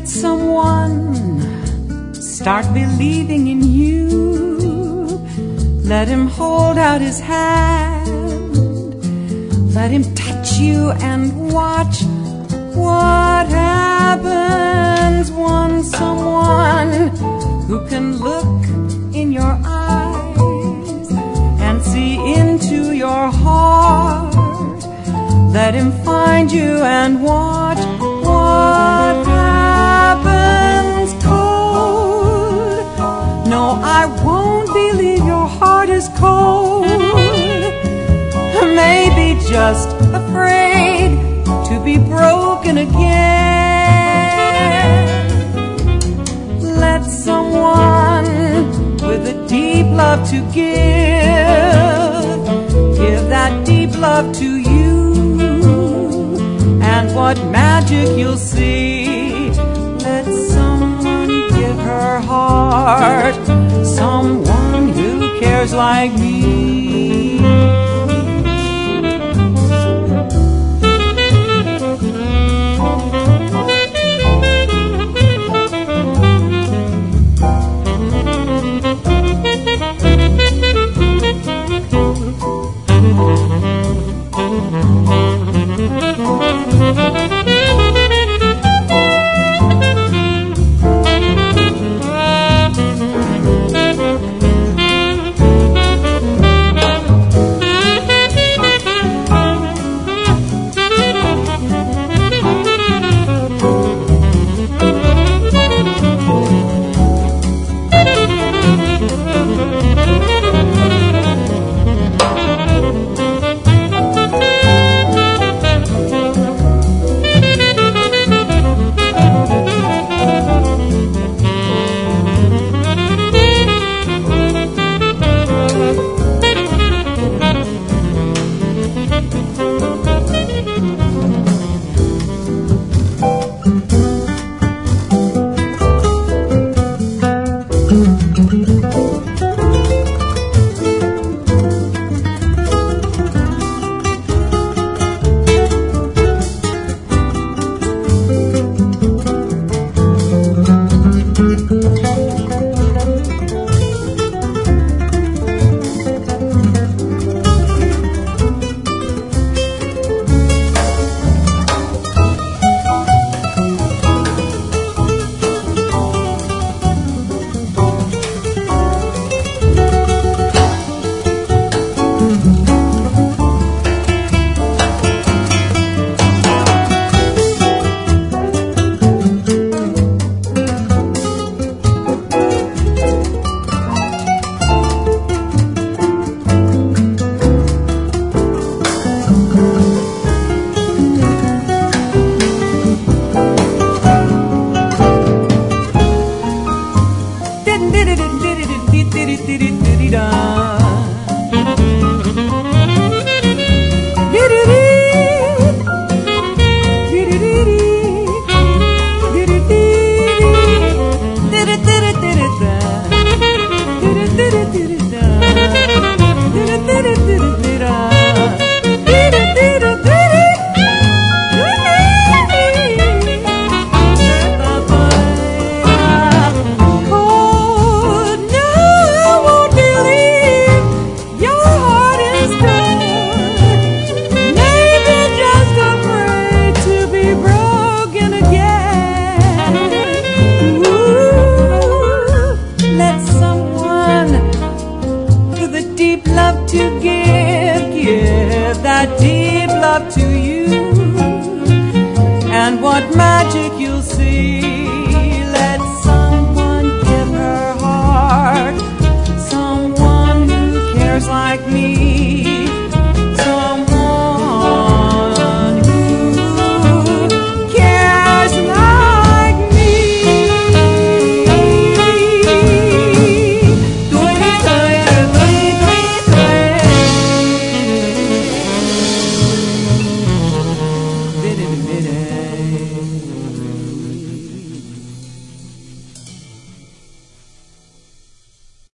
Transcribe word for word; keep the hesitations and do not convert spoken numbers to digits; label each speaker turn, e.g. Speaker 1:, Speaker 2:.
Speaker 1: Let someone start believing in you. Let him hold out his hand. Let him touch you and watch what happens. Want someone who can look in your eyes and see into your heart. Let him find you and watch what happens. Cold, no, I won't believe your heart is cold. Maybe just afraid to be broken again. Let someone with a deep love to give, give that deep love to you. And what magic you'll see. Let someone give her heart, someone who cares like me.